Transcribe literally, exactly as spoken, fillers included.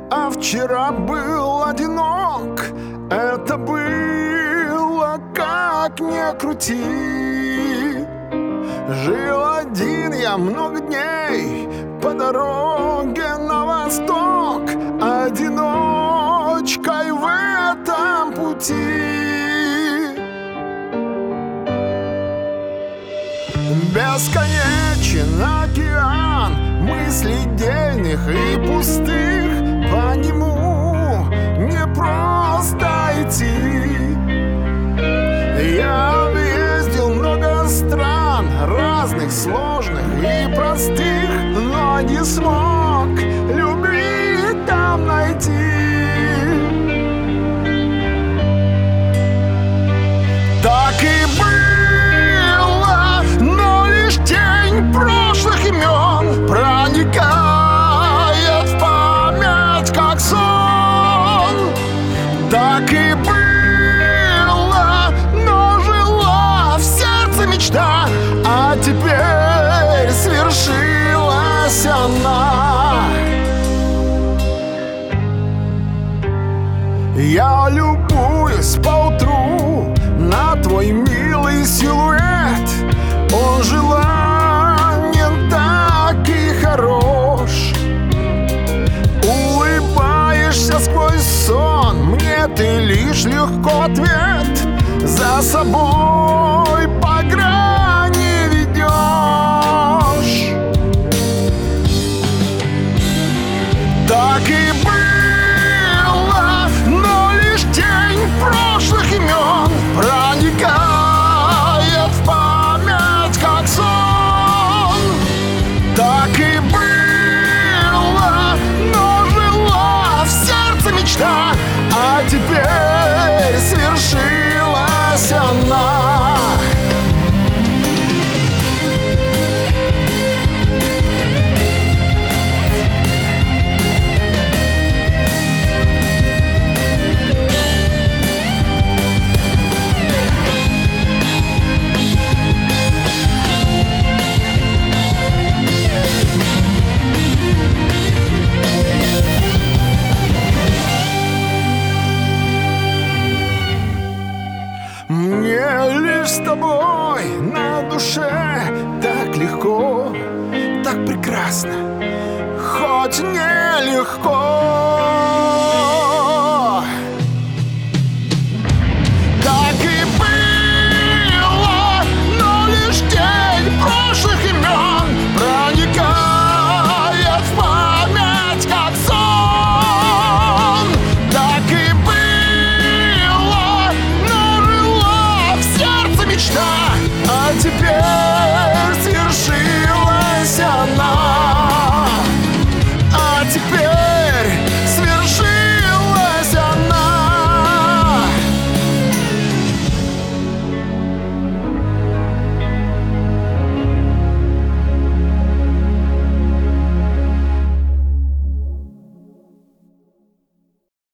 а вчера был одинок. Это было как ни крути. Жил один я много дней по дороге на восток, одиночкой в этом пути. Бесконечен океан мыслей дельных и пустых, по нему не просто идти. Я объездил много стран, разных, сложных и простых, но не смог любви там найти. Так и было, но лишь тень прошлых имен проникает в память, как сон. Так и было, но жила в сердце мечта, а теперь свершилась она. Я любуюсь поутру на твой милый силуэт. Он желанен так и хорош. Улыбаешься сквозь сон, мне ты лишь легко ответ. За собой по грани ведешь. Так и было, но лишь тень прошлых имен проникает в память, как сон. Так и было, но жила в сердце мечта, а теперь свершилась она. Мне лишь с тобой на душе так легко, так прекрасно, хоть нелегко. Так и было, но лишь тень прошлых имен проникает в память, как сон. Так и было, но жила в сердце мечта, а теперь